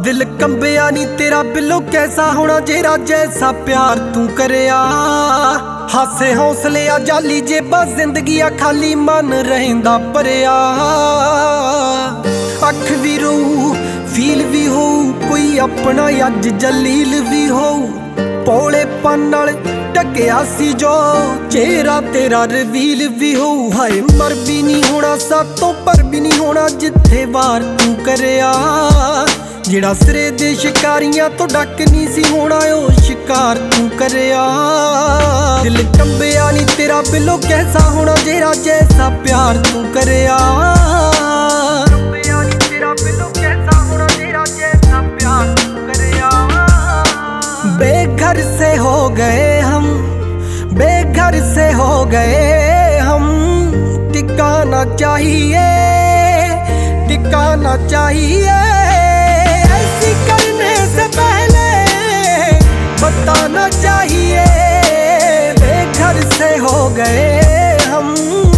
दिल कंबिया नी तेरा बिलो कैसा होना जेरा जैसा प्यार तू करया। हासे हौसले आ जाली जेबा जिंदगी आ खाली मन रहिंदा भरिया। अख भी रो फील भी हो कोई अपना अज जलील भी हो। भोलेपन नाल ढकिया सी जो चेहरा तेरा रिवील भी हो। हाय मर भी नहीं होना सातों पर भी नहीं होना जिथे वार तू करया। जेड़ा सिरे दे शिकारियां तो डक नहीं सी होना ओ शिकार तू करया। दिल कंबिया नी तेरा बिलो कैसा होना जेरा जैसा प्यार तू करया। बेघर से हो गए हम, बेघर से हो गए हम। टिकाना चाहिए, टिकाना चाहिए। ऐसी करने से पहले बताना चाहिए। बेघर से हो गए हम,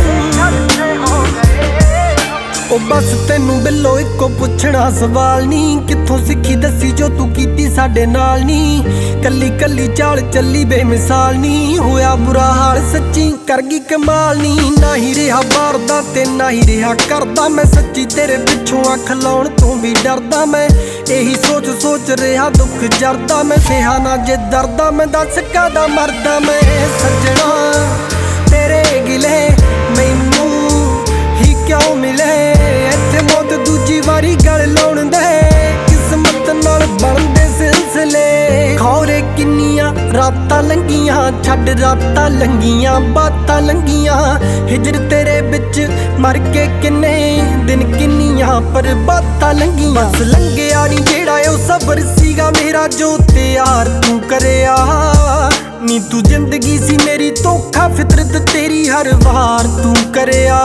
ओ बस तेनू बिलो इको पुछना सवाल नी। कित्थों सिक्खी दसी जो तू कीती साडे नाल नी। कली कली चाल चली बेमिसाल नी। होया बुरा हाल सच्ची कर गई कमाल नी। ना ही रहा बारदा ते ना ही रहा करदा। मैं सच्ची तेरे पिछों अख लाउण तों भी डरदा। मैं यही सोच सोच रहा दुख जरदा। मैं सहा ना जे दरदा मैं दस कादा मरदा। मैं सज्जणा तेरे गिले मैनू ही क्यों मिले। इत्थे मौत दूजी वारी गल लाउण दे किस्मत नाल बनदे सिलसिले। खौरे किन्नियां रातां लंघियां छड्ड रातां लंघियां बातां लंघियां। हिजर तेरे बिच मर के किन्ने दिन किन्नियां पर बातां लंघियां। बस लंघिया नी जेड़ा ओ सबर सीगा मेरा जो त्यार तू करया। नी तू जिंदगी सी मेरी धोखा फितरत तेरी हर वार तू करया।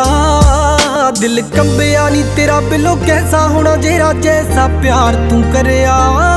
दिल कंबिया नी तेरा बिलो कैसा होना जेरा जैसा प्यार तू करया।